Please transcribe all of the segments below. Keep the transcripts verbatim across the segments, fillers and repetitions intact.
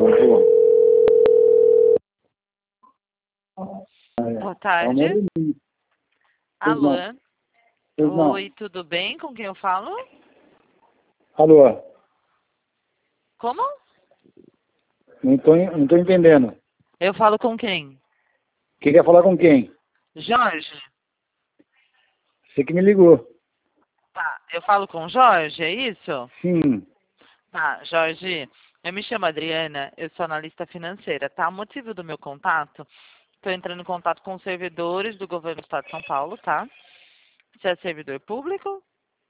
Boa tarde. Alô? Oi, tudo bem? Com quem eu falo? Alô? Como? Não tô, não tô entendendo. Eu falo com quem? Quem quer falar com quem? Jorge. Você que me ligou. Tá, eu falo com Jorge, é isso? Sim. Tá, Jorge, eu me chamo Adriana, eu sou analista financeira, tá? O motivo do meu contato, estou entrando em contato com os servidores do governo do estado de São Paulo, tá? Você é servidor público?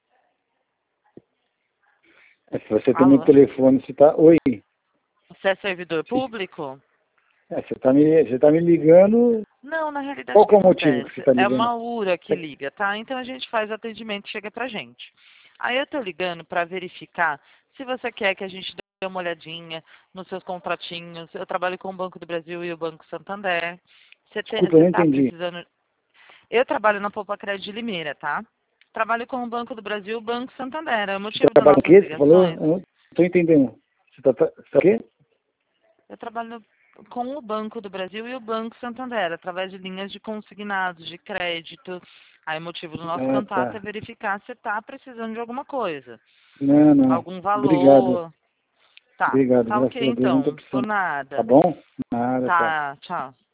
É, se você tem Alô? meu telefone, você tá... Oi. Você é servidor público? É, você tá me, você tá me ligando... Não, na realidade Qual o que que é o motivo que você acontece? tá É ligando? uma U R A que liga, tá? Então a gente faz o atendimento e chega pra gente. Aí eu tô ligando para verificar se você quer que a gente dê uma olhadinha nos seus contratinhos. Eu trabalho com o Banco do Brasil e o Banco Santander. Você, te, Desculpa, eu você não tá entendi. precisando... Eu trabalho na Poupa Crédito de Limeira, tá? Trabalho com o Banco do Brasil e o Banco Santander. É o Você motivo das trabalha com o nossas quê? Você falou? ligações. Eu não tô entendendo. Você tá... tá o quê? Eu trabalho com o Banco do Brasil e o Banco Santander, através de linhas de consignados, de crédito. Aí o motivo do nosso Ah, contato é tá. verificar se está precisando de alguma coisa. Não, não. Algum Obrigado. valor. Tá, Obrigado. tá ok Graças a Deus, não tô então, por precisando. Tá nada. bom? Nada, tchau. Tá, tchau.